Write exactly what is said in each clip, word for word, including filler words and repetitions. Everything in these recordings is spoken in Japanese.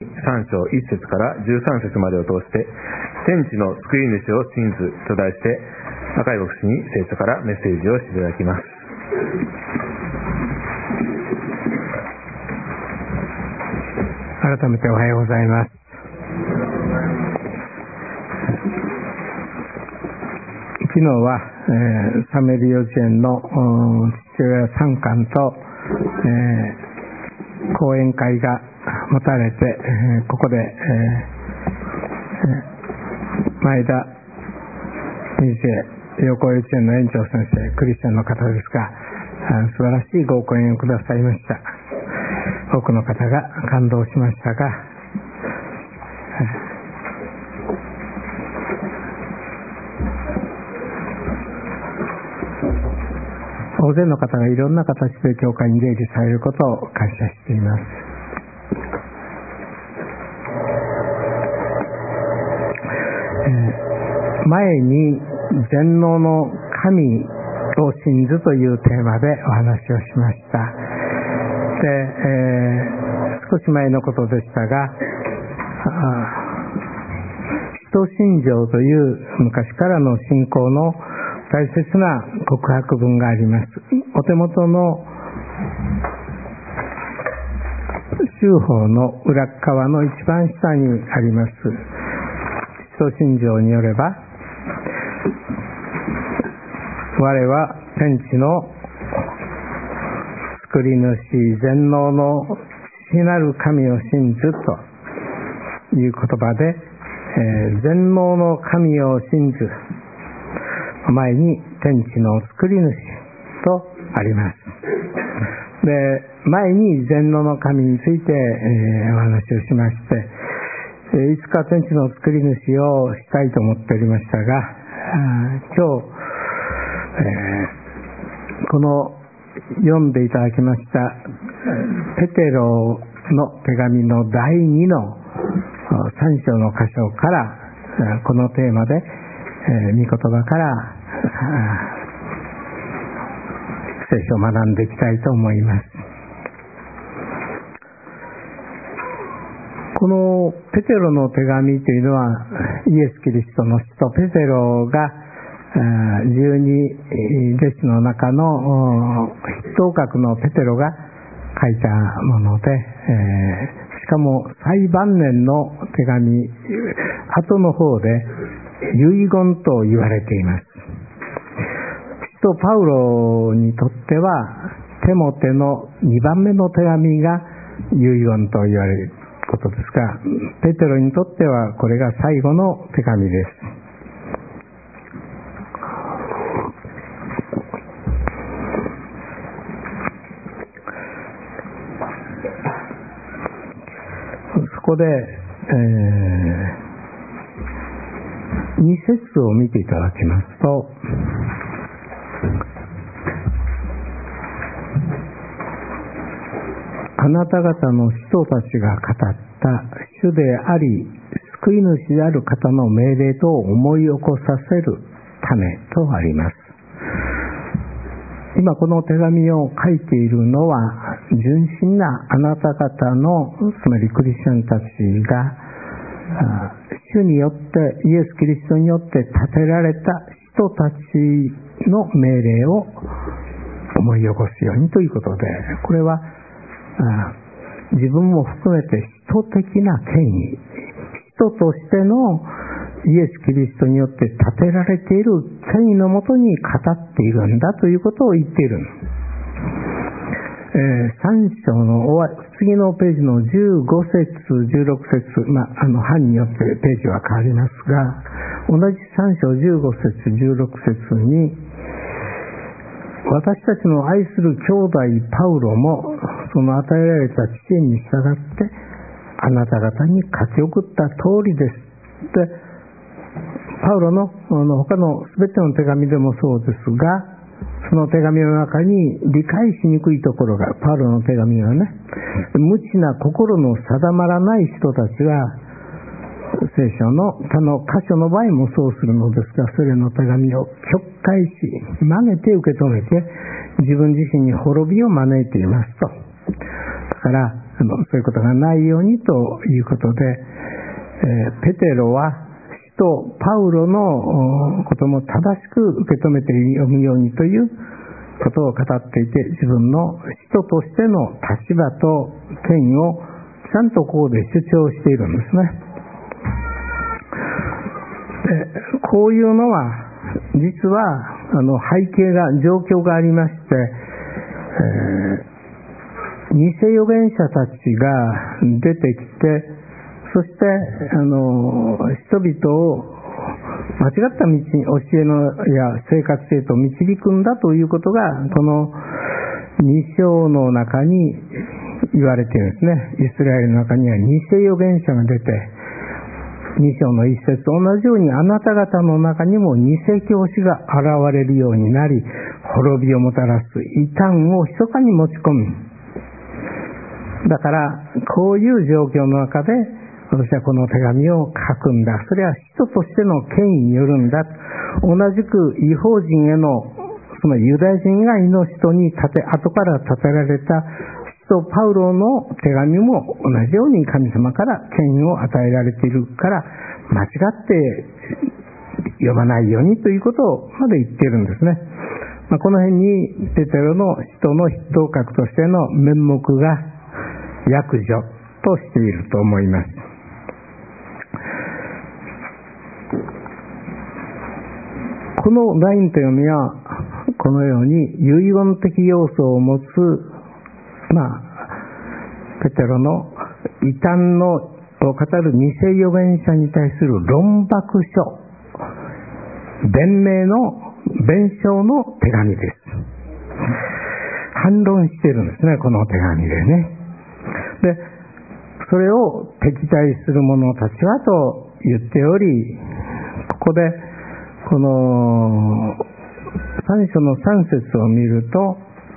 さん章いち節からじゅうさん節までを通して、天地の救い主を信ずと題して、赤井牧師に聖書からメッセージをしていただきます。 改めておはようございます。昨日は、えー、サメル幼稚園の父親参観と、えー、講演会が持たれて、えー、ここで、えー、前田に世陽光幼稚園の園長先生、クリスチャンの方ですが、素晴らしいご講演をくださいました。多くの方が感動しましたが、大勢の方がいろんな形で教会に出入りされることを感謝しています。えー、前に全能の神を信ずというテーマでお話をしました。で、えー、少し前のことでしたが、使徒信条という昔からの信仰の大切な告白文があります。お手元の修法の裏側の一番下にあります。使徒信条によれば、我は天地の作り主全能の父なる神を信ずという言葉で、えー、全能の神を信ず前に天地の作り主とあります。で、前に全能の神について、えー、お話をしまして、えー、いつか天地の作り主をしたいと思っておりましたが、今日、えー、この読んでいただきましたペテロの手紙のだいにのさん章の箇所からこのテーマで、えー、御言葉から聖書を学んでいきたいと思います。このペテロの手紙というのはイエス・キリストの使徒ペテロが十二弟子の中の筆頭格のペテロが書いたもので、えー、しかも最晩年の手紙、後の方で遺言と言われています。使徒パウロにとってはテモテのにばんめの手紙が遺言と言われることですが、ペテロにとってはこれが最後の手紙です。そこで、えー、に節を見ていただきますと、あなた方の使徒たちが語った主であり救い主である方の命令と思い起こさせるためとあります。今この手紙を書いているのは純真なあなた方の、つまりクリスチャンたちが主によってイエス・キリストによって立てられた人たちの命令を思い起こすようにということで、これは自分も含めて人的な権威、人としてのイエス・キリストによって立てられている権威のもとに語っているんだということを言っている。えー、さん章の終わり、次のページのじゅうご節、じゅうろく節、まあ、あの版によってページは変わりますが、同じさん章じゅうご節、じゅうろく節に、私たちの愛する兄弟パウロもその与えられた知恵に従ってあなた方に書き送った通りですって、パウロの他のすべての手紙でもそうですが、その手紙の中に理解しにくいところが、パウロの手紙はね、無知な心の定まらない人たちが聖書の他の箇所の場合もそうするのですが、それの手紙を曲解し曲げて受け止めて自分自身に滅びを招いていますと。だからあのそういうことがないようにということで、えー、ペテロは使徒パウロのことも正しく受け止めて読むようにということを語っていて、自分の使徒としての立場と権威をちゃんとここで主張しているんですね。こういうのは実はあの背景が状況がありまして、えー、偽預言者たちが出てきて、そしてあの人々を間違った道に教えのや生活へと導くんだということがこのに章の中に言われているんですね。イスラエルの中には偽預言者が出て、に章の一節、同じようにあなた方の中にも偽教師が現れるようになり、滅びをもたらす異端を密かに持ち込む。だからこういう状況の中で私はこの手紙を書くんだ。それは人としての権威によるんだ。同じく異邦人への、そのユダヤ人以外の人に立て後から立てられた使徒パウロの手紙も同じように神様から権威を与えられているから、間違って読まないようにということまで言っているんですね。まあ、この辺にペテロの使徒の筆頭格としての面目が約如としていると思います。このラインと読みはこのように遺言的要素を持つ、まあ、ペテロの異端のを語る偽預言者に対する論駁書、弁明の弁証の手紙です。反論しているんですね、この手紙でね。で、それを敵対する者たちはと言っており、ここでこの三章の三節を見ると、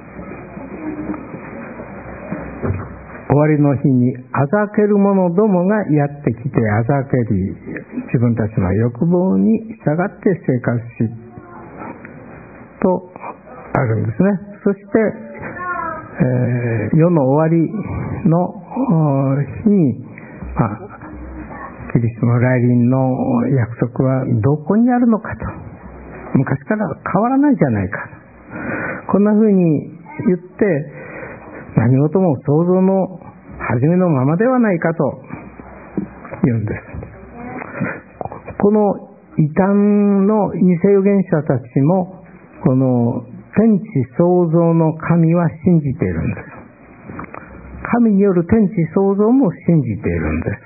終わりの日にあざける者どもがやってきてあざけり、自分たちの欲望に従って生活しとあるんですね。そして、えー、世の終わりの日に、まあ、キリストの来臨の約束はどこにあるのかと、昔から変わらないじゃないか、こんな風に言って何事も想像の初めのままではないかと言うんです。この異端の偽預言者たちもこの天地創造の神は信じているんです。神による天地創造も信じているんです。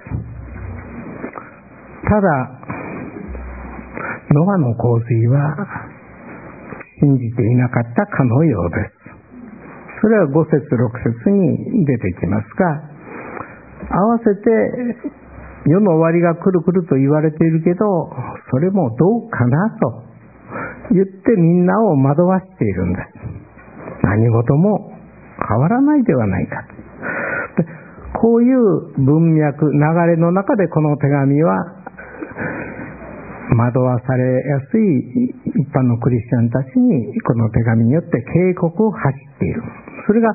ただノアの洪水は信じていなかったかのようです。それはご節ろく節に出てきますが、合わせて世の終わりが来る来ると言われているけど、それもどうかなと言ってみんなを惑わしているんです。何事も変わらないではないかと。で、こういう文脈、流れの中でこの手紙は惑わされやすい一般のクリスチャンたちにこの手紙によって警告を発している。それが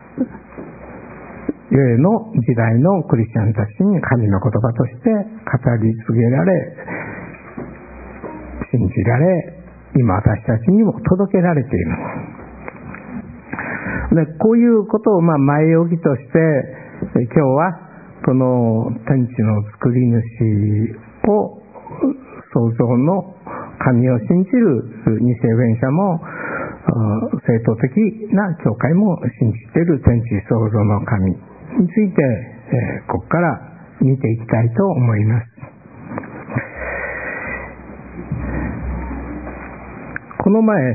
世の時代のクリスチャンたちに神の言葉として語り継げられ、信じられ、今私たちにも届けられている。で、こういうことをまあ前置きとして今日はこの天地の作り主を創造の神を信じる偽預言者も正統的な教会も信じている天地創造の神について、えー、ここから見ていきたいと思います。この前、え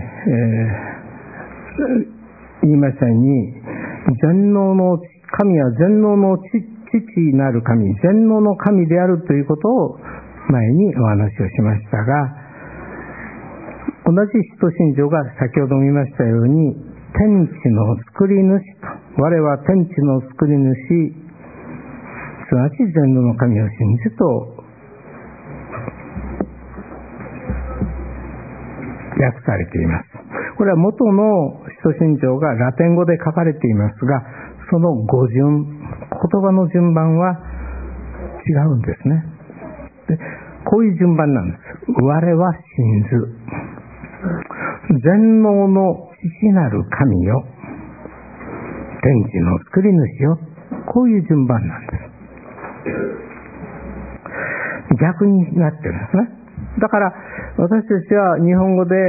ー、言いましたように、全能の神は全能の父なる神、全能の神であるということを前にお話をしましたが、同じ使徒信条が先ほども言いましたように、天地の作り主と、我は天地の作り主、すなわち全能の神を信じと訳されています。これは元の使徒信条がラテン語で書かれていますが、その語順、 言葉の順番は違うんですね。でこういう順番なんです。我は信ず。全能の父なる神よ。天地の作り主よ。こういう順番なんです。逆になってるんですね。だから私たちは日本語で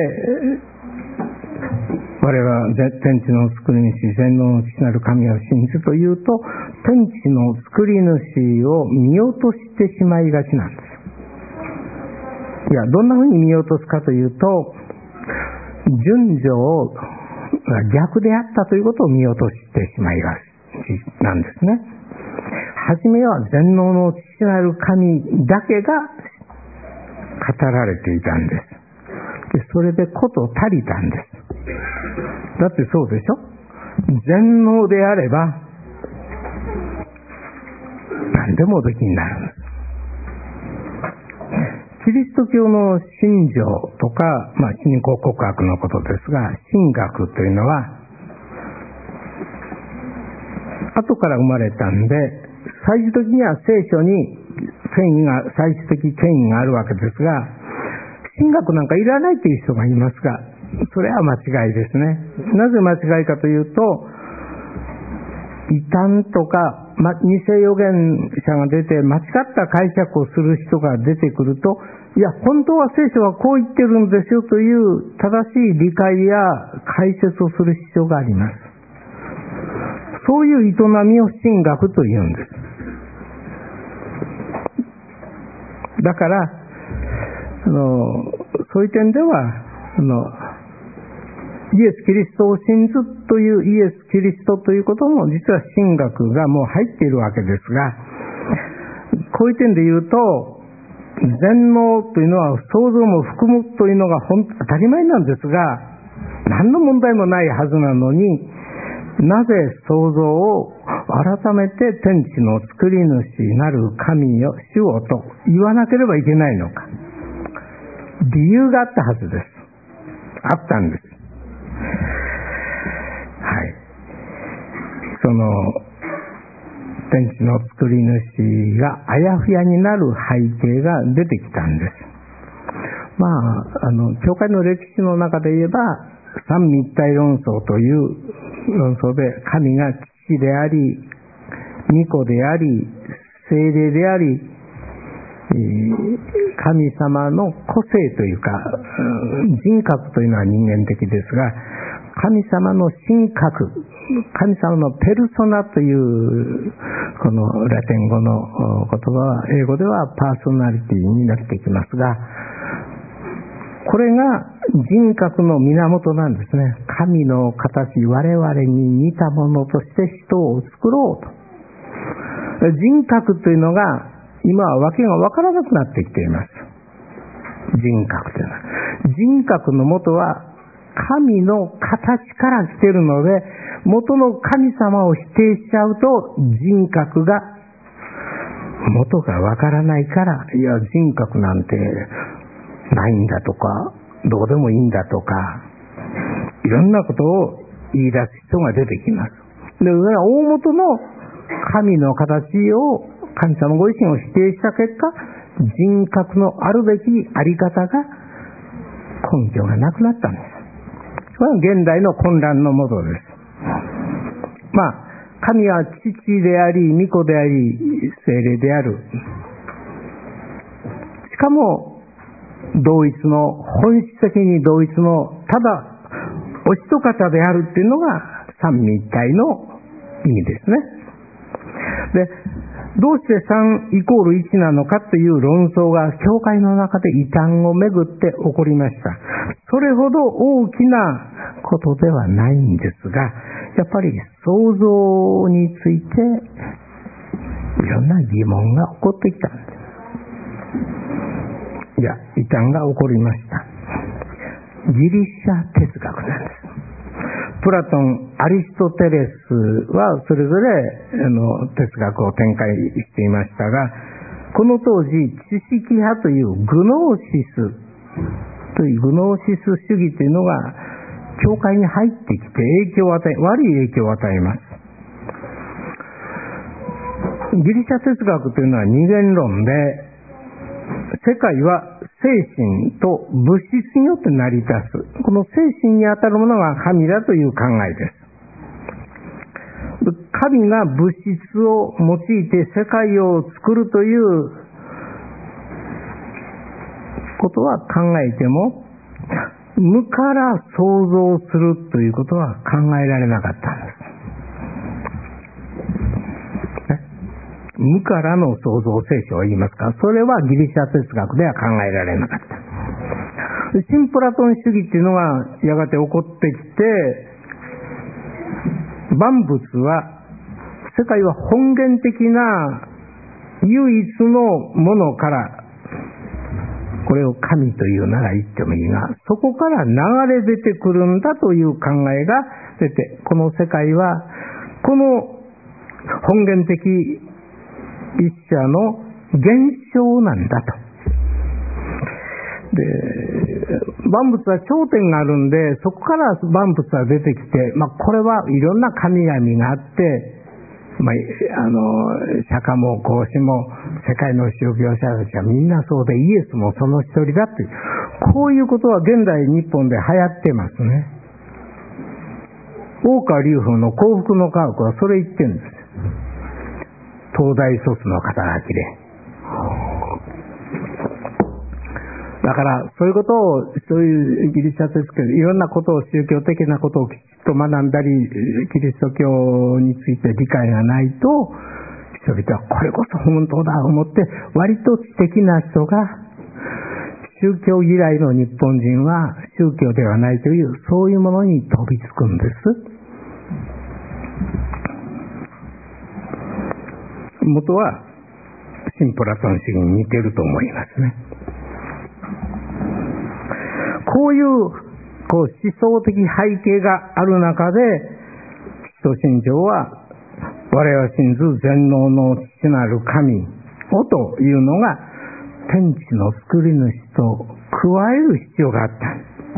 我は天地の作り主、全能の父なる神を信ずというと、天地の作り主を見落としてしまいがちなんです。いや、どんなふうに見落とすかというと、順序が逆であったということを見落としてしまいがちなんですね。はじめは全能の父なる神だけが語られていたんです。でそれでこと足りたんです。だってそうでしょ。全能であれば何でもおできになるんです。キリスト教の信条とか、まあ、信仰告白のことですが、神学というのは後から生まれたんで、最終的には聖書に権威が最終的権威があるわけですが、神学なんかいらないという人がいますが、それは間違いですね。なぜ間違いかというと、異端とか、ま、偽預言者が出て間違った解釈をする人が出てくると、いや本当は聖書はこう言ってるんですよという正しい理解や解説をする必要があります。そういう営みを神学というんです。だからあのそういう点ではあのイエス・キリストを信ずというイエス・キリストということも実は神学がもう入っているわけですが、こういう点で言うと全能というのは創造も含むというのが本当当たり前なんですが、何の問題もないはずなのに、なぜ創造を改めて天地の作り主なる神よ主をと言わなければいけないのか。理由があったはずです。あったんです。はい。その天地の作り主があやふやになる背景が出てきたんです。まあ、あの教会の歴史の中で言えば三位一体論争という論争で、神が父であり御子であり聖霊であり、神様の個性というか人格というのは人間的ですが、神様の神格、神様のペルソナというこのラテン語の言葉は英語ではパーソナリティになってきますが、これが人格の源なんですね。神の形、我々に似たものとして人を作ろうと。人格というのが今は訳が分からなくなってきています。人格というのは、人格の元は神の形から来ているので、元の神様を否定しちゃうと人格が元がわからないから、いや人格なんてないんだとかどうでもいいんだとか、いろんなことを言い出す人が出てきます。で、大元の神の形を、神様ご自身を否定した結果、人格のあるべきあり方が根拠がなくなったんです。これは現代の混乱のもとです。まあ、神は父であり、御子であり、聖霊である。しかも、同一の、本質的に同一の、ただ、お一方であるっていうのが三位一体の意味ですね。で、どうしてさんイコールいちなのかという論争が教会の中で異端をめぐって起こりました。それほど大きなことではないんですが、やっぱり創造についていろんな疑問が起こってきたんです。いや、異端が起こりました。ギリシャ哲学なんです。プラトン、アリストテレスはそれぞれあの哲学を展開していましたが、この当時知識派というグノーシスというグノーシス主義というのが教会に入ってきて影響を与え悪い影響を与えます。 ギリシャ哲学というのは二元論で、世界は精神と物質によって成り立つ。この精神にあたるものが神だという考えです。神が物質を用いて世界を作るということは考えても、無から創造するということは考えられなかったんです。無からの創造聖書を言いますか、それはギリシャ哲学では考えられなかった。新プラトン主義っていうのがやがて起こってきて、万物は、世界は本源的な唯一のものから、これを神というなら言ってもいいが、そこから流れ出てくるんだという考えが出て、この世界はこの本源的一者の現象なんだと。で、万物は頂点があるんで、そこから万物は出てきて、まあ、これはいろんな神々があって、まあ、あの釈迦も孔子も世界の宗教者たちはみんなそうで、イエスもその一人だっていう、こういうことは現代日本で流行ってますね。大川隆法の幸福の科学はそれ言ってるんです。東大卒の肩書きで。だからそういうことを、そういうギリシャ哲学、いろんなことを、宗教的なことをきちっと学んだり、キリスト教について理解がないと、人々はこれこそ本当だと思って、割と知的な人が、宗教嫌いの日本人は宗教ではないという、そういうものに飛びつくんです。元は新プラトン主義に似てると思いますね。こういう、こう思想的背景がある中で、使徒信条は我々は信ず全能の父なる神をというのが天地の作り主と加える必要があった。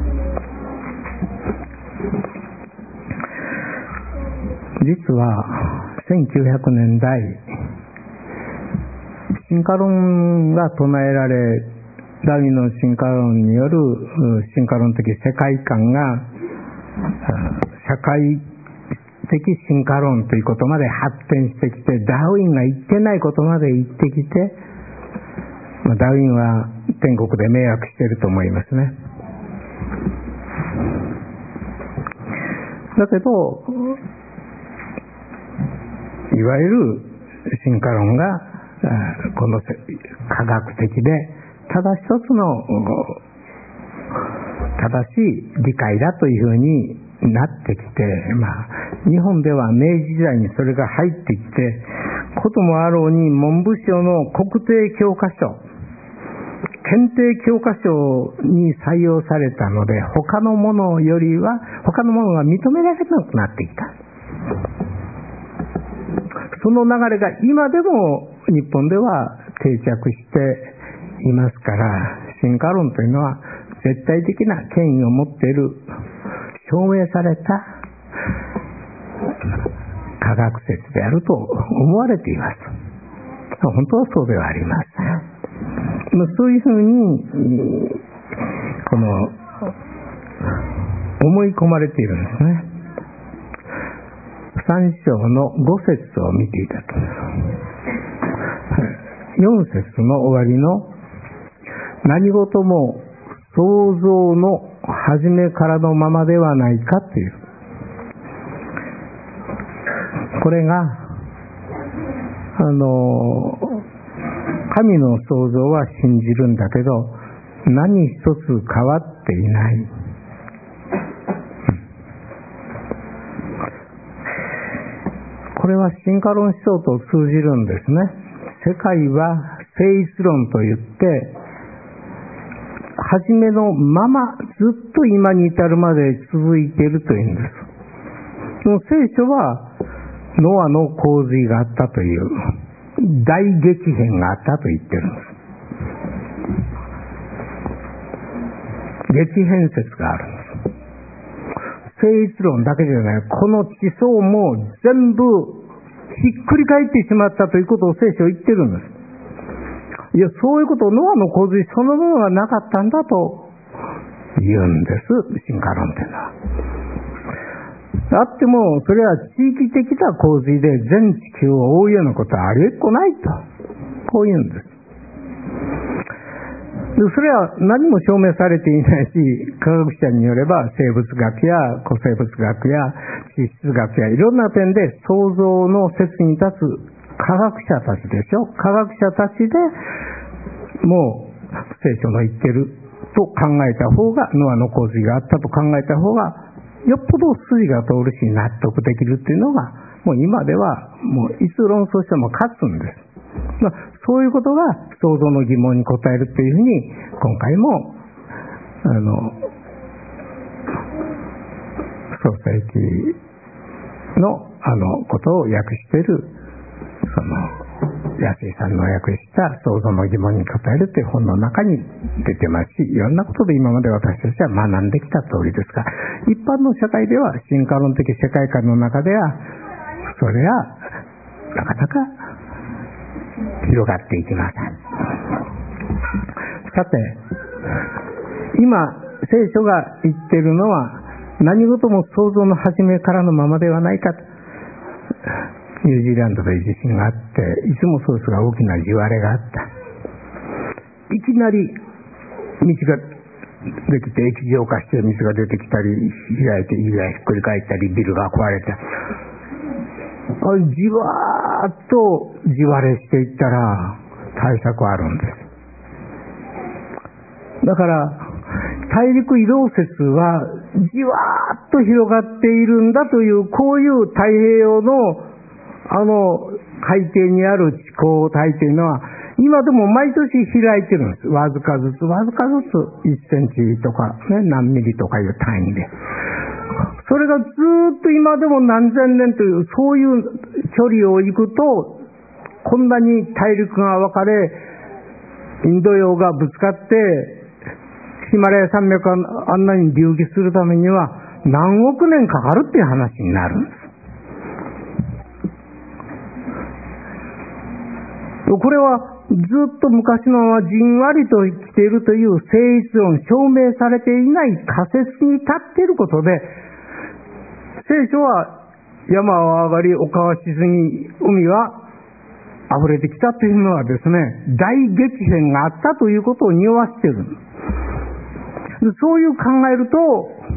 実はせんきゅうひゃくねんだい、進化論が唱えられ、ダーウィンの進化論による進化論的世界観が社会的進化論ということまで発展してきて、ダーウィンが言ってないことまで言ってきて、ダーウィンは天国で迷惑していると思いますね。だけどいわゆる進化論がこの科学的でただ一つの正しい理解だというふうになってきて、まあ、日本では明治時代にそれが入ってきて、こともあろうに文部省の国定教科書、検定教科書に採用されたので、他のものよりは他のものが認められなくなってきた。その流れが今でも日本では定着していますから、進化論というのは絶対的な権威を持っている、証明された科学説であると思われています。本当はそうではありません。そういうふうにこの思い込まれているんですね。三章の五節を見ていただきます。四節の終わりの何事も創造の初めからのままではないかという、これがあの神の創造は信じるんだけど何一つ変わっていない。これは進化論思想と通じるんですね。世界は性質論といって初めのままずっと今に至るまで続いているというんです。その聖書はノアの洪水があったという大激変があったと言ってるんです。激変説があるんです。性質論だけじゃない、この地層も全部ひっくり返ってしまったということを聖書は言ってるんです。いや、そういうことをノアの洪水そのものがなかったんだと言うんです、進化論というのは。あっても、それは地域的な洪水で全地球を覆うようなことはありえっこないと、こう言うんです。でそれは何も証明されていないし、科学者によれば生物学や古生物学や地質学やいろんな点で創造の説に立つ科学者たちでしょ。科学者たちでもう聖書の言ってると考えた方が、ノアの洪水があったと考えた方がよっぽど筋が通るし納得できるっていうのが、もう今ではもういつ論争しても勝つんです。まあ、そういうことが創造の疑問に答えるというふうに、今回もあの創世記のあのことを訳しているその安井さんの訳した創造の疑問に答えるという本の中に出てますし、いろんなことで今まで私たちは学んできた通りですが、一般の社会では進化論的世界観の中ではそれはなかなか広がっていきません。さて、今聖書が言っているのは何事も創造の初めからのままではないかと。ニュージーランドで地震があって、いつもそうですが大きな地割れがあった。いきなり道ができて液状化して水が出てきたり、開いて家がひっくり返ったり、ビルが壊れた。じわーっと地割れしていったら対策あるんです。だから大陸移動説はじわーっと広がっているんだという、こういう太平洋のあの海底にある地溝帯というのは今でも毎年開いてるんです。わずかずつわずかずついっセンチとか、ね、何ミリとかいう単位で、それがずっと今でも何千年というそういう距離を行くと、こんなに大陸が分かれ、インド洋がぶつかってヒマラヤ山脈があんなに隆起するためには何億年かかるっていう話になるんです。これはずっと昔のままじんわりと生きているという性質論、証明されていない仮説に立っていることで、聖書は山は上がり丘は沈み海は溢れてきたというのはですね、大激変があったということを匂わしている。そういう考えると、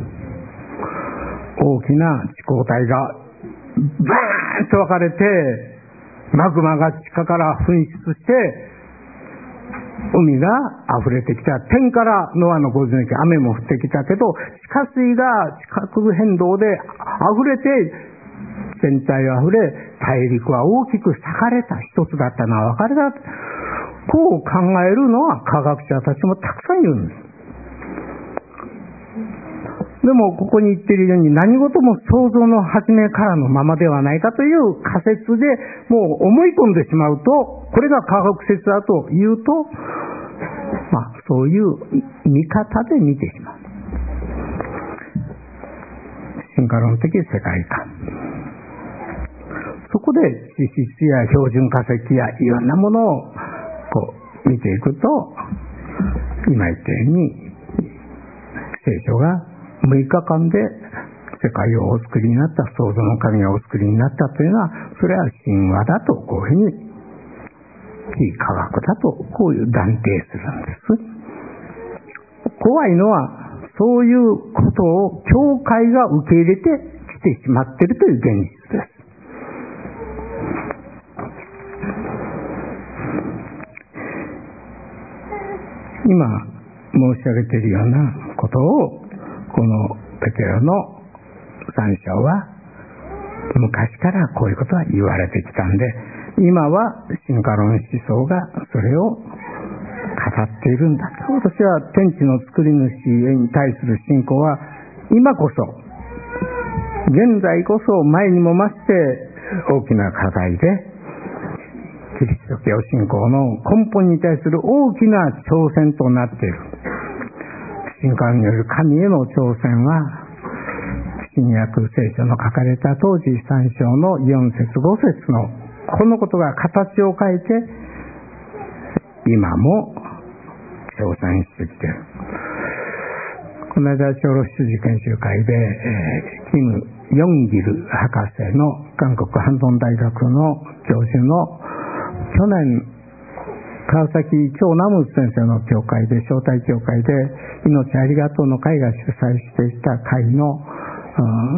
大きな地溝帯がバーンと分かれて、マグマが地下から噴出して海が溢れてきた。天からノアの洪水の時雨も降ってきたけど、地下水が地殻変動で溢れて全体が溢れ、大陸は大きく裂かれた、一つだったのは分かれた。こう考えるのは科学者たちもたくさんいるんです。でもここに言っているように、何事も創造の初めからのままではないかという仮説でもう思い込んでしまうと、これが科学説だというと、まあそういう見方で見てしまう。進化論的世界観、そこで地質や標準化石やいろんなものをこう見ていくと、今言ったように聖書がむいかかんで世界をお作りになった、創造の神がお作りになったというのは、それは神話だと、こういうふうに非科学だと、こういう断定するんです。怖いのはそういうことを教会が受け入れてきてしまっているという現実です。今申し上げているようなことを、このペテロの三章は昔からこういうことは言われてきたんで、今は進化論思想がそれを語っているんだと。私は天地の作り主に対する信仰は今こそ、現在こそ前にも増して大きな課題で、キリスト教信仰の根本に対する大きな挑戦となっている。進化による神への挑戦は、 新約聖書の書かれた当時さん章のよん節ご節のこのことが形を変えて今も挑戦してきている。この間、長老主事研修会で、えー、キム・ヨンギル博士の韓国ハンドン大学の教授の去年川崎超ナム先生の教会で招待教会で命ありがとうの会が主催していた会の、うん、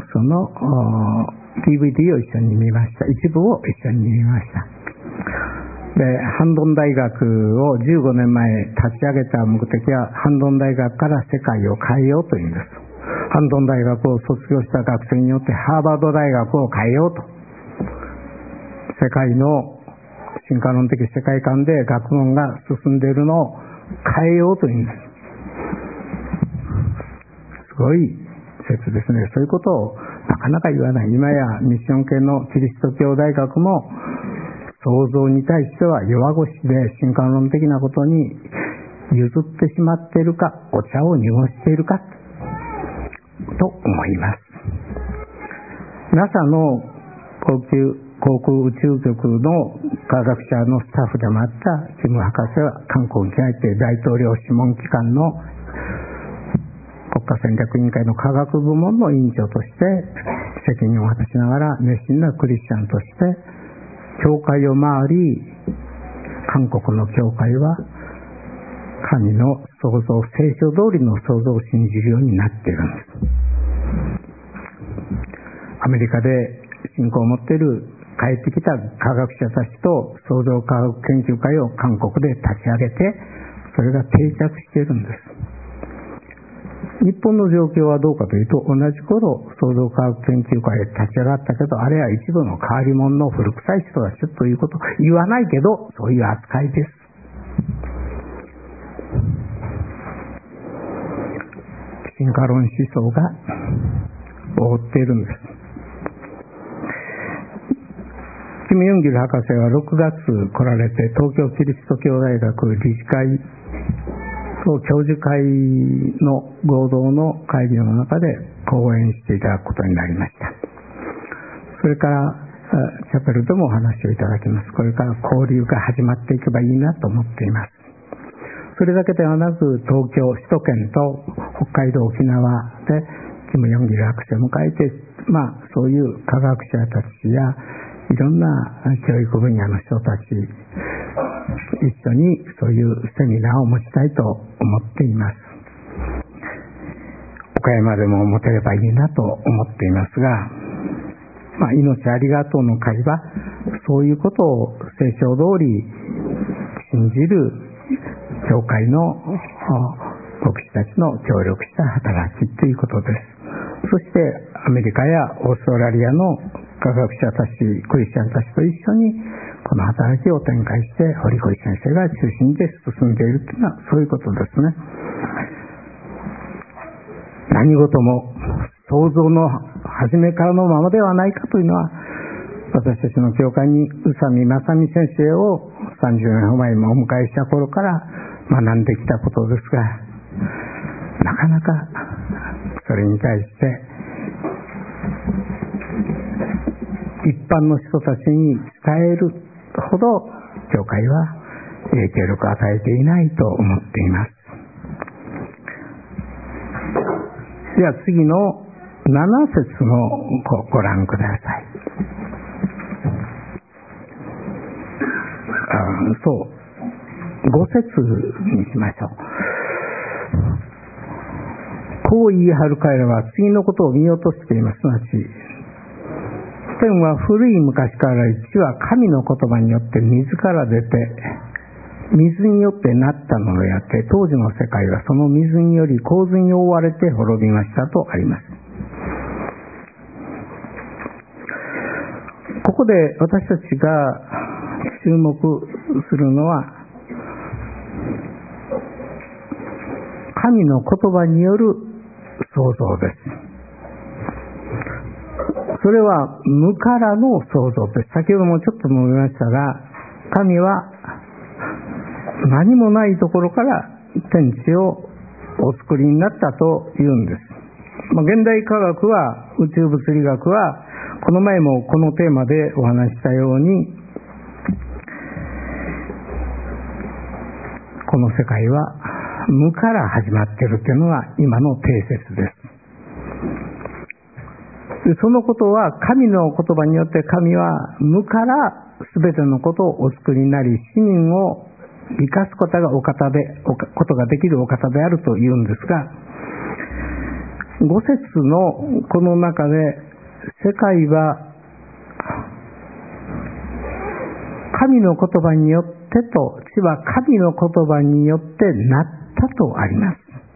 その ディーブイディー を一緒に見ました。一部を一緒に見ました。で、ハンドン大学をじゅうごねんまえ立ち上げた目的は、ハンドン大学から世界を変えようというんです。ハンドン大学を卒業した学生によってハーバード大学を変えようと。世界の進化論的世界観で学問が進んでいるのを変えようというんです。すごい説ですね。そういうことをなかなか言わない。今やミッション系のキリスト教大学も創造に対しては弱腰で進化論的なことに譲ってしまっているか、お茶を濁しているかと思います。 ナサ の高級航空宇宙局の科学者のスタッフでもあったキム博士は韓国に入って大統領諮問機関の国家戦略委員会の科学部門の委員長として責任を果たしながら熱心なクリスチャンとして教会を回り、韓国の教会は神の創造、聖書通りの創造を信じるようになっているんです。アメリカで信仰を持っている帰ってきた科学者たちと創造科学研究会を韓国で立ち上げて、それが定着しているんです。日本の状況はどうかというと、同じ頃創造科学研究会で立ち上がったけど、あれは一部の変わり者の古臭い人たちということ言わないけど、そういう扱いです。進化論思想が覆っているんです。キム・ヨンギル博士はろくがつ来られて、東京キリスト教大学理事会と教授会の合同の会議の中で講演していただくことになりました。それからチャペルでもお話をいただきます。これから交流が始まっていけばいいなと思っています。それだけではなく、東京、首都圏と北海道、沖縄でキム・ヨンギル博士を迎えて、まあそういう科学者たちやいろんな教育分野の人たち一緒にそういうセミナーを持ちたいと思っています。岡山でも持てればいいなと思っていますが、まあ、命ありがとうの会はそういうことを聖書通り信じる教会の牧師たちの協力した働きということです。そしてアメリカやオーストラリアの科学者たち、クリスチャンたちと一緒にこの働きを展開して、堀越先生が中心で進んでいるというのはそういうことですね。何事も創造の初めからのままではないかというのは、私たちの教会に宇佐美正美先生をさんじゅうねんまえにお迎えした頃から学んできたことですが、なかなかそれに対して一般の人たちに伝えるほど教会は影響力を与えていないと思っています。では次のなな節のごご覧ください。あ、そうご節にしましょう。こう言い張る彼らは次のことを見落としています。すなわち天は古い昔から地は神の言葉によって水から出て水によってなったのであって、当時の世界はその水により洪水に覆われて滅びましたとあります。ここで私たちが注目するのは、神の言葉による創造です。それは無からの創造です。先ほどもちょっと述べましたが、神は何もないところから天地をお作りになったというんです。 まあ、現代科学は、宇宙物理学は、この前もこのテーマでお話ししたように、この世界は無から始まっているというのが今の定説です。でそのことは神の言葉によって神は無から全てのことをお作りになり、市民を生かすことがお方で、ことができるお方であるというんですが、五節のこの中で世界は神の言葉によってと地は神の言葉によってなったとあります。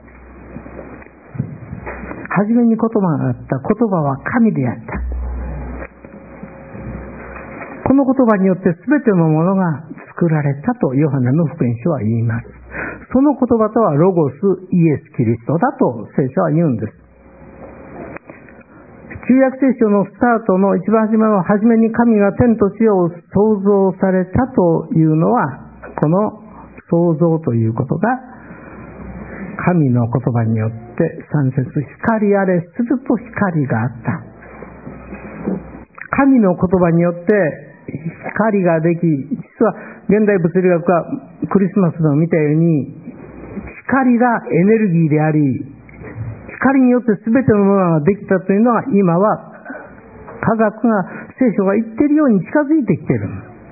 はじめに言葉があった。言葉は神であった。この言葉によって全てのものが作られたとヨハネの福音書は言います。その言葉とはロゴス、イエス・キリストだと聖書は言うんです。旧約聖書のスタートの一番初めの初めに神が天と地を創造されたというのは、この創造ということが神の言葉によってさん節、光あれすると光があった。神の言葉によって光ができ、実は現代物理学はクリスマスの見たように、光がエネルギーであり、光によって全てのものができたというのは、今は科学が、聖書が言っているように近づいてきている。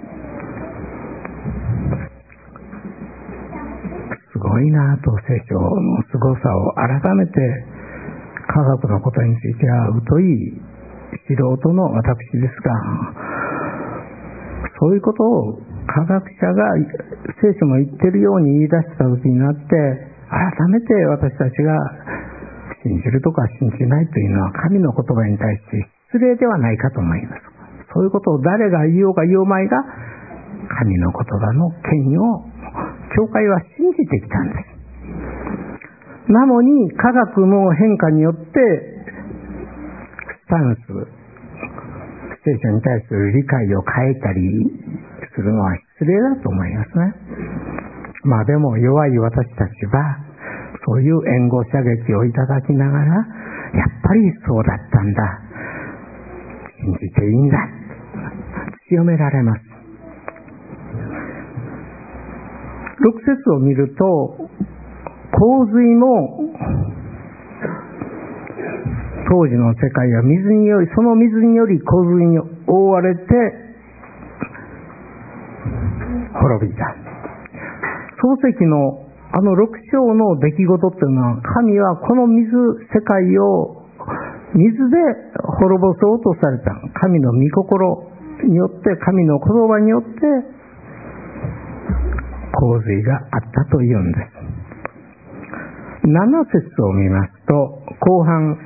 すごいなぁと、聖書の凄さを改めて科学のことについては疎い素人の私ですが、そういうことを科学者が聖書の言っているように言い出した時になって、改めて私たちが信じるとか信じないというのは神の言葉に対して失礼ではないかと思います。そういうことを誰が言おうか言おうまいが、神の言葉の権威を教会は信じてきたんです。なのに科学の変化によってスタンス、聖書に対する理解を変えたりするのは失礼だと思いますね。まあでも弱い私たちはそういう援護射撃をいただきながら、やっぱりそうだったんだ、信じていいんだ、強められます。ろく節を見ると、洪水も当時の世界は水により、その水により洪水に覆われて滅びた。創世記のあのろく章の出来事っていうのは、神はこの水、世界を水で滅ぼそうとされた。神の御心によって、神の言葉によって洪水があったというんです。なな節を見ますと、後半、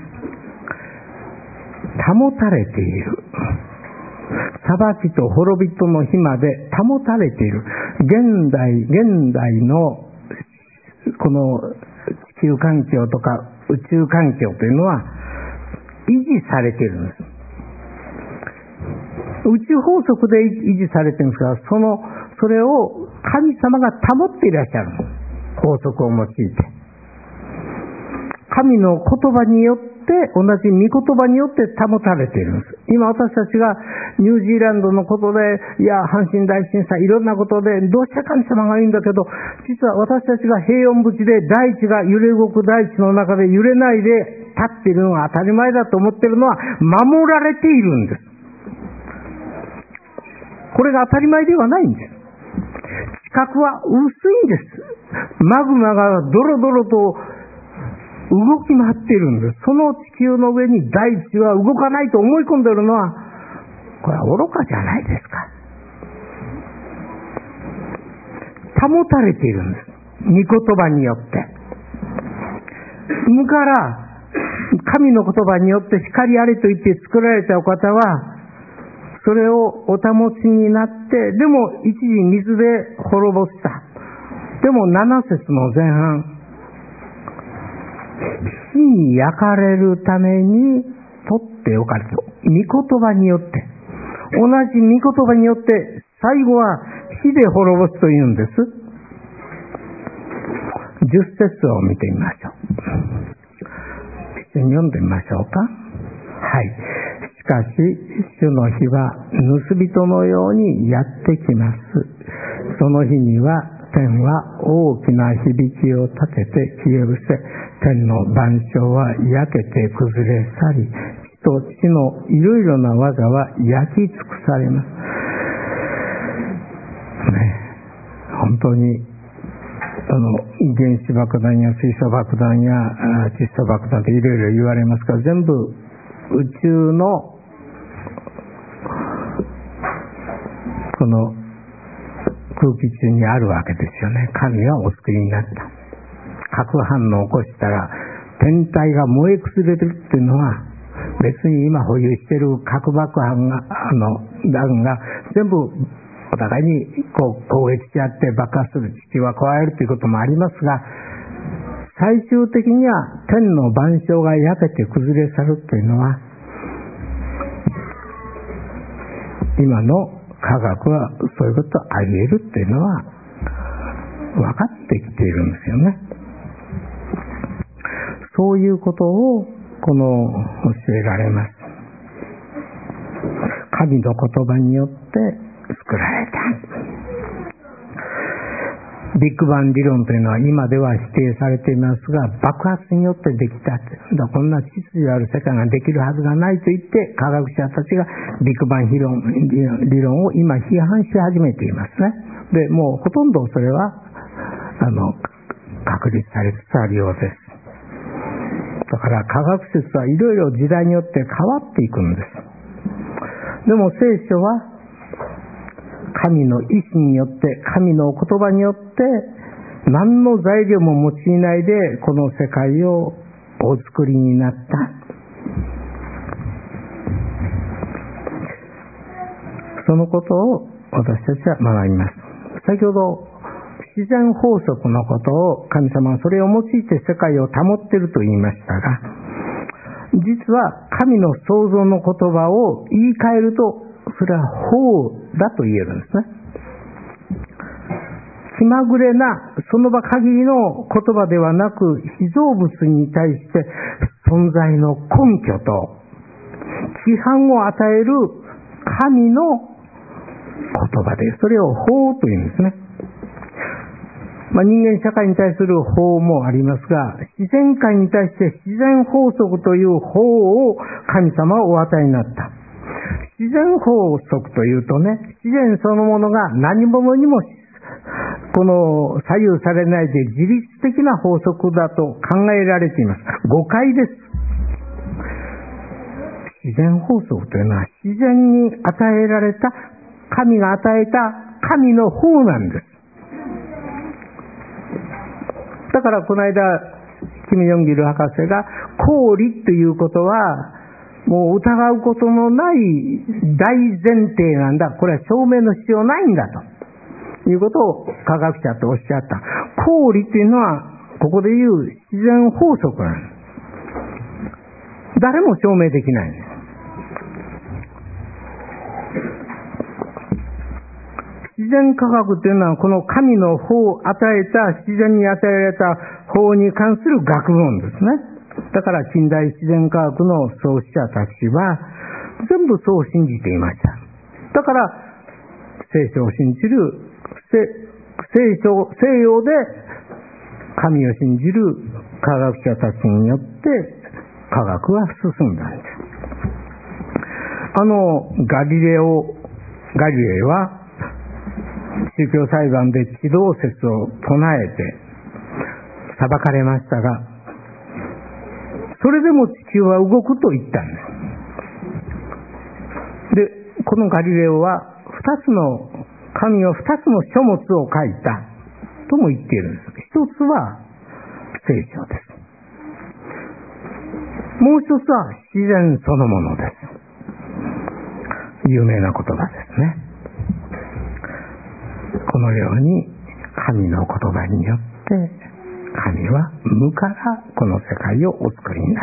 保たれている。裁きと滅びとの日まで保たれている。現代、現代のこの地球環境とか宇宙環境というのは維持されているんです。宇宙法則で維持されているんですが、その、それを神様が保っていらっしゃる。法則を用いて。神の言葉によって、同じ御言葉によって保たれているんです。今私たちがニュージーランドのことで、いや、阪神大震災、いろんなことで、どうして神様がいいんだけど、実は私たちが平穏無事で、大地が揺れ動く大地の中で揺れないで立っているのが当たり前だと思っているのは、守られているんです。これが当たり前ではないんです。地殻は薄いんです。マグマがドロドロと動き回っているんです。その地球の上に大地は動かないと思い込んでいるのは、これは愚かじゃないですか。保たれているんです。御言葉によって。無から神の言葉によって光あれと言って作られたお方は、それをお保ちになって、でも一時水で滅ぼした。でもなな節の前半、火に焼かれるために取っておかれた。御言葉によって、同じ御言葉によって最後は火で滅ぼすというんです。じゅっ節を見てみましょう。しち一緒に読んでみましょうか。はい。しかし、主の日は盗人のようにやってきます。その日には天は大きな響きを立てて消え失せ、天の万象は焼けて崩れ去り、地と地のいろいろな技は焼き尽くされます。ね、本当にあの原子爆弾や水素爆弾や窒素爆弾っていろいろ言われますが、全部宇宙のこの空気中にあるわけですよね。神がお作りになった。核反応を起こしたら天体が燃え崩れるっていうのは、別に今保有している核爆弾があの弾が全部お互いにこう攻撃し合って爆発する、地球は壊れるということもありますが、最終的には天の万象が焼けて崩れ去るというのは、今の科学はそういうことあり得るっていうのは分かってきているんですよね。そういうことをこの教えられます。神の言葉によって作られた。ビッグバン理論というのは今では否定されていますが、爆発によってできたって、だこんな秩序ある世界ができるはずがないと言って科学者たちがビッグバン理論、理論を今批判し始めていますね。でもうほとんどそれはあの確立されつつあるようです。だから科学説はいろいろ時代によって変わっていくんです。でも聖書は神の意志によって、神の言葉によって何の材料も用いないでこの世界をお作りになった。そのことを私たちは学びます。先ほど自然法則のことを神様はそれを用いて世界を保っていると言いましたが、実は神の創造の言葉を言い換えると、それは法だと言えるんですね。気まぐれなその場限りの言葉ではなく、被造物に対して存在の根拠と規範を与える神の言葉で、それを法というんですね。まあ、人間社会に対する法もありますが、自然界に対して自然法則という法を神様はお与えになった。自然法則というとね、自然そのものが何者にもこの左右されないで自律的な法則だと考えられています。誤解です。自然法則というのは自然に与えられた、神が与えた神の法なんです。だからこの間キム・ヨンギル博士が公理ということはもう疑うことのない大前提なんだ、これは証明の必要ないんだということを科学者とおっしゃった。公理というのはここで言う自然法則なんです。誰も証明できないんです。自然科学というのはこの神の法を与えた、自然に与えられた法に関する学問ですね。だから近代自然科学の創始者たちは全部そう信じていました。だから聖書を信じる、聖書、西洋で神を信じる科学者たちによって科学は進んだんです。あのガリレオ、ガリレイは宗教裁判で地動説を唱えて裁かれましたが、それでも地球は動くと言ったんです。で、このガリレオは二つの神は二つの書物を書いたとも言っているんです。一つは聖書です。もう一つは自然そのものです。有名な言葉ですね。このように神の言葉によって神は無からこの世界をお作りになった。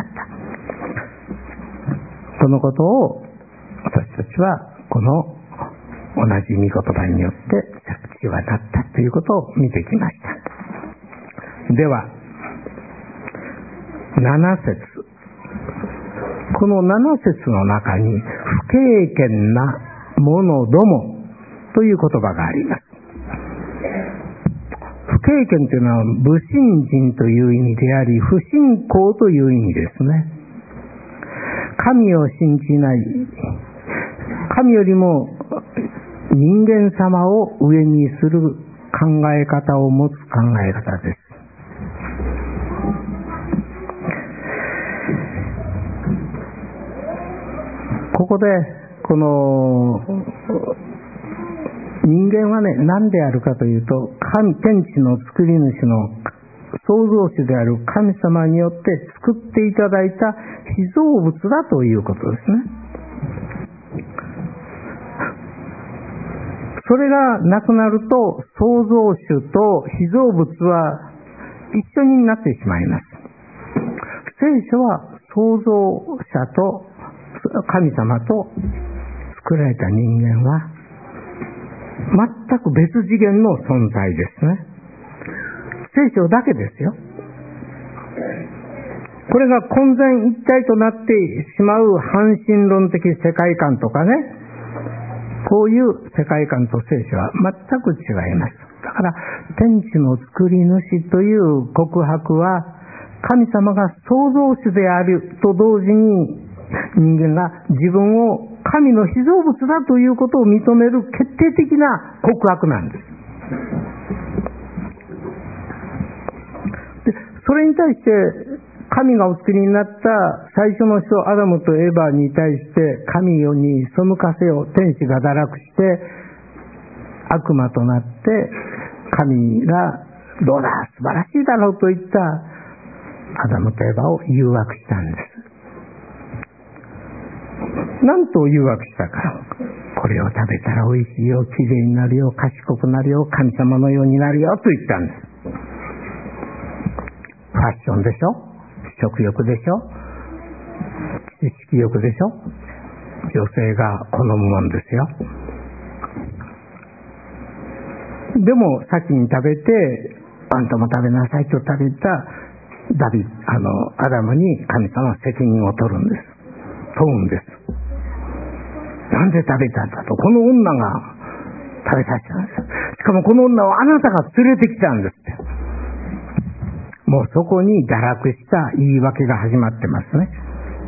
このことを私たちはこの同じ御言葉によって着地はなったということを見てきました。ではなな節このなな節の中に不経験な者どもという言葉があります。不経験というのは不信心という意味であり、不信仰という意味ですね。神を信じない、神よりも人間様を上にする考え方を持つ考え方です。ここでこの人間はね、何であるかというと、神、天地の作り主の創造主である神様によって作っていただいた被造物だということですね。それがなくなると、創造主と被造物は一緒になってしまいます。聖書は創造者と神様と作られた人間は全く別次元の存在ですね。聖書だけですよ。これが混然一体となってしまう半神論的世界観とかね、こういう世界観と聖書は全く違います。だから天地の作り主という告白は、神様が創造主であると同時に人間が自分を神の被造物だということを認める決定的な告白なんです。で、それに対して神がお作りになった最初の人アダムとエバに対して神に背かせよ、天使が堕落して悪魔となって神がどうだ素晴らしいだろうと言ったアダムとエバを誘惑したんです。何と誘惑したか。これを食べたら美味しいよ、きれいになるよ、賢くなるよ、神様のようになるよと言ったんです。ファッションでしょ、食欲でしょ、知識欲でしょ、女性が好むもんですよ。でも先に食べて、あんたも食べなさいと食べたダビあのアダムに神様は責任を取るんです。問うんです。なんで食べたんだと。この女が食べさせたんです。しかもこの女をあなたが連れてきたんですって。もうそこに堕落した言い訳が始まってますね。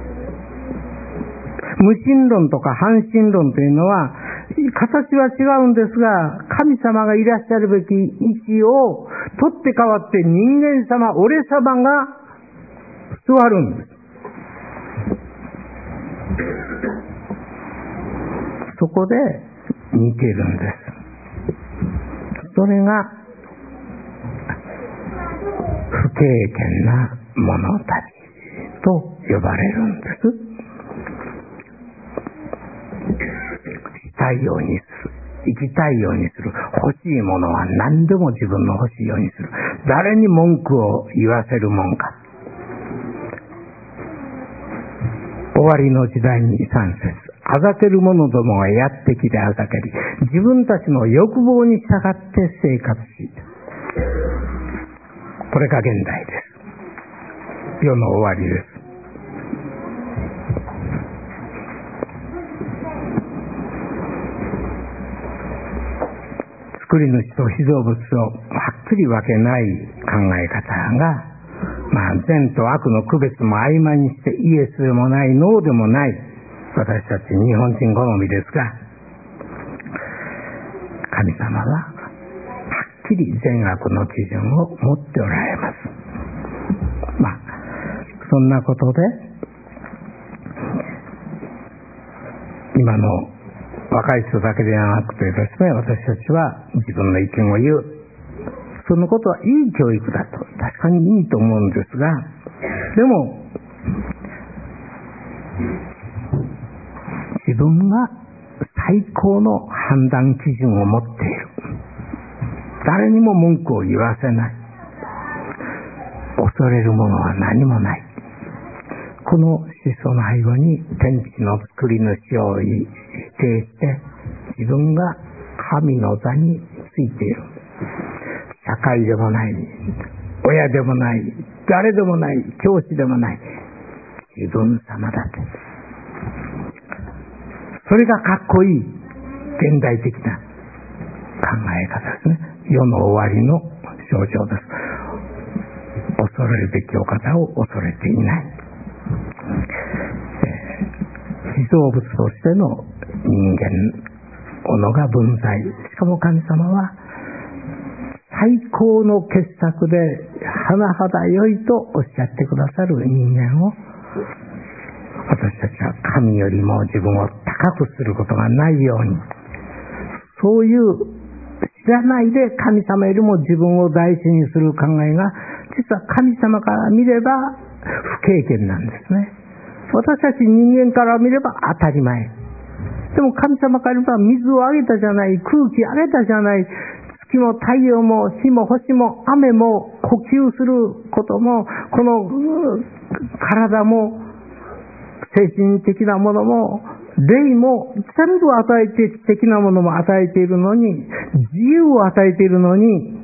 無神論とか半神論というのは形は違うんですが、神様がいらっしゃるべき位置を取って代わって人間様、俺様が座るんです。そこで似てるんです。それが不経験な者たちと呼ばれるんです。したいようにする、生きたいようにする、欲しいものは何でも自分の欲しいようにする、誰に文句を言わせるもんか。終わりの時代にさん節、あざける者どもがやってきてあざけり、自分たちの欲望に従って生活し、これが現代です。世の終わりです。作り主と被造物をはっきり分けない考え方が、まあ、善と悪の区別も曖昧にして、イエスでもないノーでもない私たち日本人好みですが、神様ははっきり善悪の基準を持っておられます。まあそんなことで今の若い人だけではなくてですね、私たちは自分の意見を言う、そのことはいい教育だと、確かにいいと思うんですが、でも自分が最高の判断基準を持っている、誰にも文句を言わせない、恐れるものは何もない、この思想の背後に天地の作り主を否定して自分が神の座についている、社会でもない、親でもない、誰でもない、教師でもない、 自分様だって。それがかっこいい現代的な考え方ですね。世の終わりの象徴です。恐れるべきお方を恐れていない、えー、被造物としての人間己が分際、しかも神様は最高の傑作で甚だ良いとおっしゃってくださる人間を、私たちは神よりも自分を高くすることがないように、そういう知らないで神様よりも自分を大事にする考えが、実は神様から見れば不経験なんですね。私たち人間から見れば当たり前。でも神様から見れば水をあげたじゃない、空気あげたじゃない、月も太陽も日も星も雨も呼吸することも、この体も精神的なものも霊も全部与えて、知的なものも与えているのに、自由を与えているのに、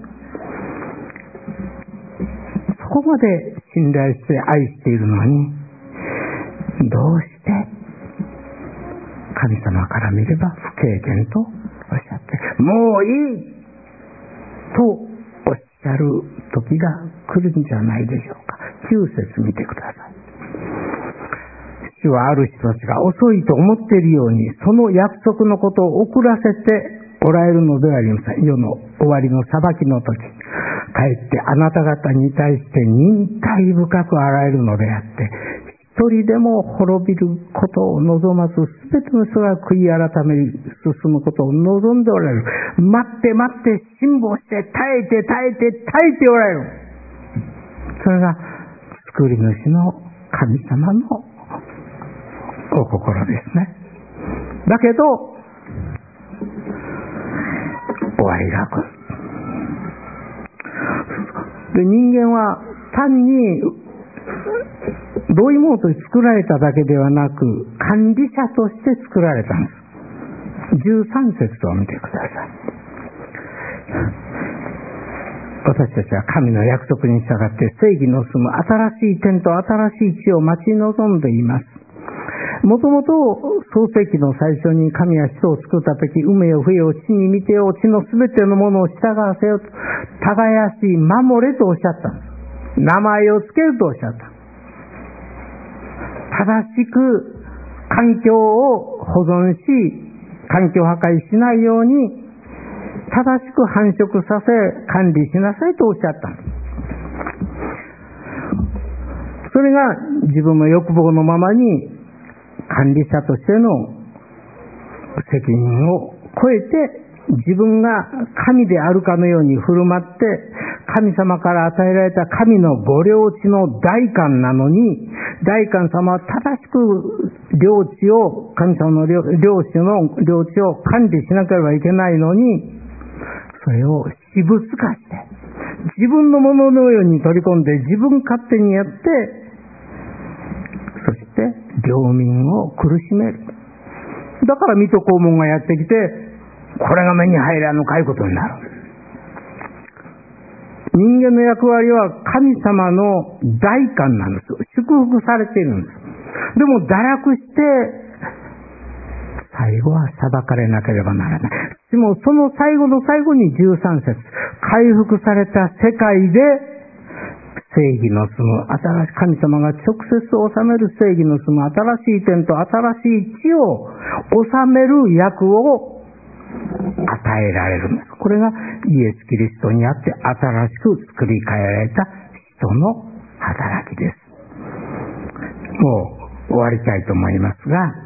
そこまで信頼して愛しているのに、どうして神様から見れば不経験とおっしゃって、もういいとおっしゃる時が来るんじゃないでしょうか。きゅう節見てください。主はある人たちが遅いと思っているように、その約束のことを遅らせておられるのではありません。世の終わりの裁きの時、かえってあなた方に対して忍耐深くあられるのであって、一人でも滅びることを望まず、すべての人が悔い改めに進むことを望んでおられる。待って待って辛抱して耐えて耐えて耐えておられる。それが救い主の神様のお心ですね。だけど終わりが来る。で、人間は単にどういうものとして作られただけではなく、管理者として作られたんです。じゅうさん節を見てください。私たちは神の約束に従って正義の住む新しい天と新しい地を待ち望んでいます。もともと創世記の最初に神は人を作ったとき、海よ冬よ地に見てよ、地のすべてのものを従わせよと、耕し守れとおっしゃったんです。名前をつけるとおっしゃった。正しく環境を保存し、環境破壊しないように正しく繁殖させ管理しなさいとおっしゃったんです。それが自分の欲望のままに管理者としての責任を超えて、自分が神であるかのように振る舞って、神様から与えられた神のご領地の代官なのに、代官様は正しく領地を、神様の領主の領地を管理しなければいけないのに、それを私物化して、自分のもののように取り込んで自分勝手にやって、そして領民を苦しめる。だから水戸黄門がやってきて、これが目に入らぬかいうことになる。人間の役割は神様の代官なんです。祝福されているんです。でも堕落して最後は裁かれなければならない。でもその最後の最後にじゅうさん節、回復された世界で正義の住む新しい、神様が直接治める正義の住む新しい天と新しい地を治める役を与えられるんです。これがイエス・キリストにあって新しく作り変えられた人の働きです。もう終わりたいと思いますが、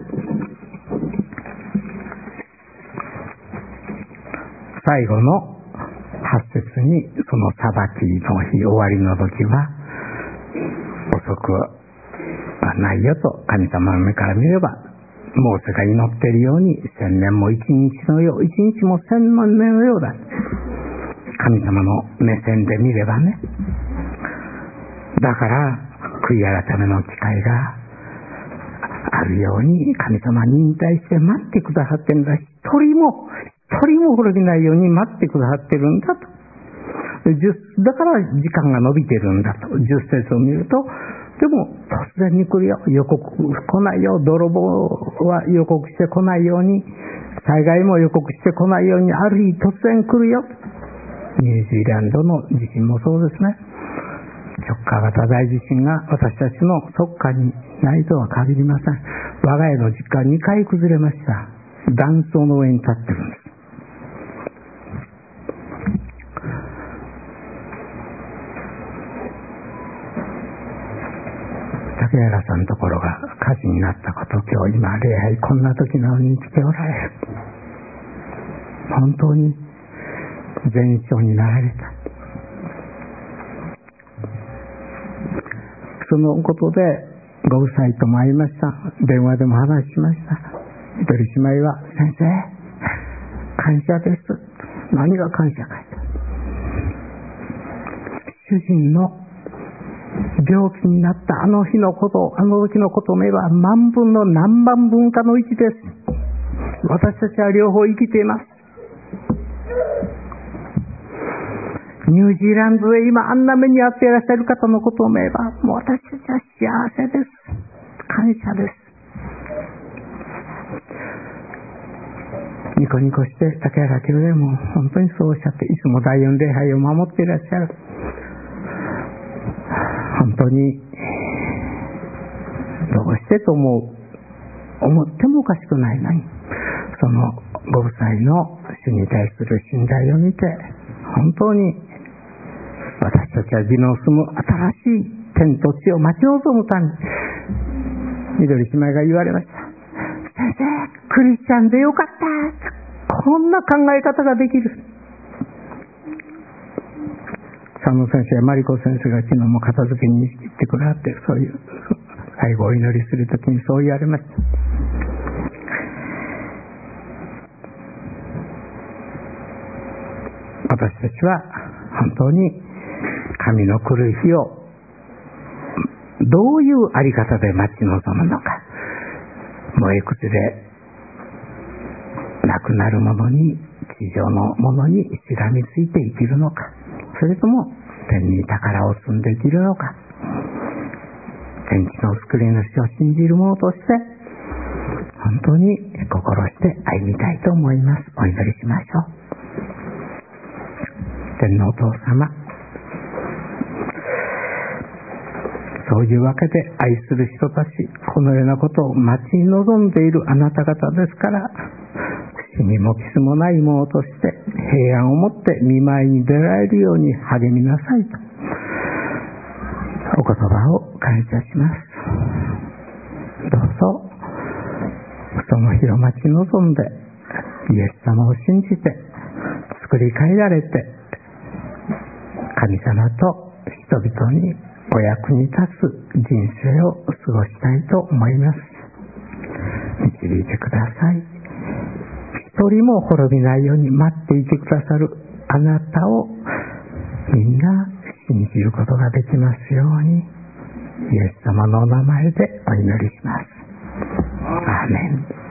最後のはち節に、その裁きの日、終わりの時は遅くはないよと、神様の目から見ればモーセが祈っているように、千年も一日のよう、一日も千万年のようだ。神様の目線で見ればね。だから悔い改めの機会があるように、神様に忍耐して待ってくださってるんだ。一人も一人も滅びないように待ってくださってるんだと。だから時間が伸びてるんだと。十節を見ると、 でも突然に来るよ、予告来ないよ、泥棒は予告して来ないように、災害も予告して来ないように、ある日突然来るよ。ニュージーランドの地震もそうですね。直下型大地震が私たちの側下にないとは限りません。我が家の実家にかい崩れました。断層の上に立ってるんです。竹原さんのところが火事になったこと、今日今礼拝こんな時なのに来ておられる。本当に全焼になられた。そのことでご夫妻とも会いました。電話でも話しました。一人姉妹は、先生感謝です。何が感謝かい。主人の病気になったあの日のこと、あの時のことを言えば万分の何万分かのいちです。私たちは両方生きています。ニュージーランドで今あんな目に遭っていらっしゃる方のことを言えば、もう私たちは幸せです。感謝です。ニコニコして竹原兄弟も本当にそうおっしゃって、いつも第四礼拝を守っていらっしゃる。本当にどうしてと思う思ってもおかしくないのに、そのご夫妻の主に対する信頼を見て、本当に私たちは義の住む新しい天と地を待ち望むために、緑姉妹が言われました。先生、クリスチャンでよかった。こんな考え方ができる。佐野先生、マリコ先生が昨日も片付けに行ってくれって、そういう最後お祈りするときにそう言われました。私たちは本当に神の来る日をどういうあり方で待ち望むのか、燃え崩れなくなるものに、地上のものにしがみついて生きるのか、それとも天に宝を積んで生きるのか、天地の救い主を信じる者として本当に心して歩みたいと思います。お祈りしましょう。天のお父様、そういうわけで愛する人たち、このようなことを待ち望んでいるあなた方ですから、死にもキスもないものとして平安を持って見舞いに出られるように励みなさいとお言葉を感謝します。どうぞその日を待ち望んで、イエス様を信じて作り変えられて、神様と人々にお役に立つ人生を過ごしたいと思います。導いてください。一人も滅びないように待っていてくださるあなたをみんな信じることができますように、イエス様のお名前でお祈りします。アーメン。